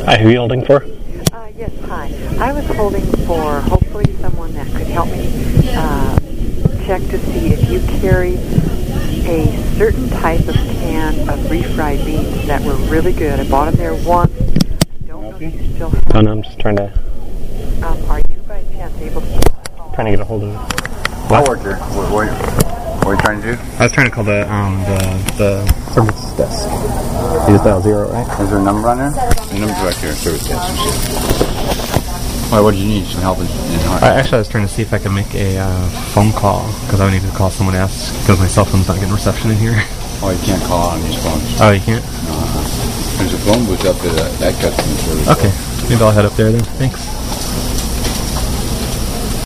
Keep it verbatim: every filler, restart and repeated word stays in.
Hi, who are you holding for? Uh, yes, hi. I was holding for hopefully someone that could help me uh, check to see if you carry a certain type of can of refried beans that were really good. I bought them there once. I don't know if you still have Oh, no, I'm just trying to... Um, are you by chance able to... Trying to get a hold of... What? I'll work here. What, what, what are you trying to do? I was trying to call the, um, the, the service desk. You just dial zero, right? Is there a number on there? The number's right here, service desk. Why, what do you need? Some help in, in heart? I, actually, I was trying to see if I could make a uh, phone call, because I needed to call someone to ask, because my cell phone's not getting reception in here. Oh, you can't call on these phones. Oh, you can't? No. There's a phone booth up there that, that cuts in the service. Okay. Maybe I'll head up there then. Thanks.